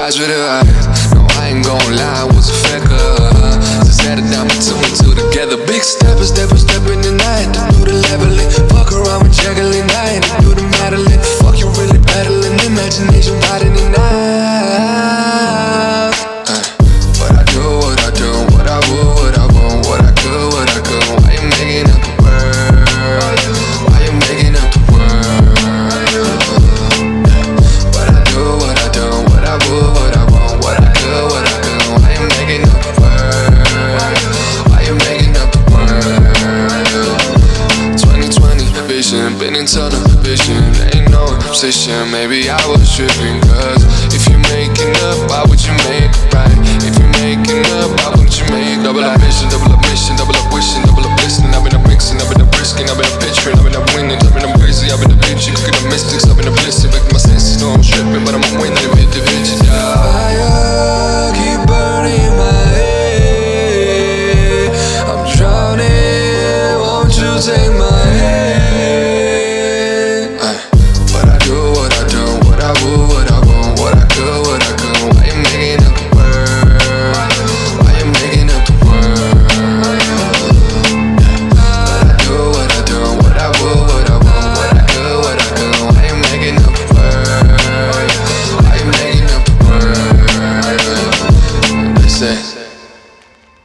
eyes with her eyes. No, I ain't gon' lie, was a faker. Just had a diamond two and two together. Big stepper, stepping the night. Do the leveling, fuck around with juggling night. Do the Madeline, fuck you really battling. Imagination riding the night. What I do, what I do, what I would, what I want, what I could, what I could. Why you making up the word? Why you making up the word? What I do, what I do, what I would, what I want, what I could, what I could. Why you making up the word? Why you making up the word? 2020 vision, been in tunnel vision. Ain't no obsession, maybe I was tripping. Cause if you're making up, why would you make it right? If you're making up, why wouldn't you make double up mission, double up mission, double up wishing, double up listening. I've been up mixing, I've been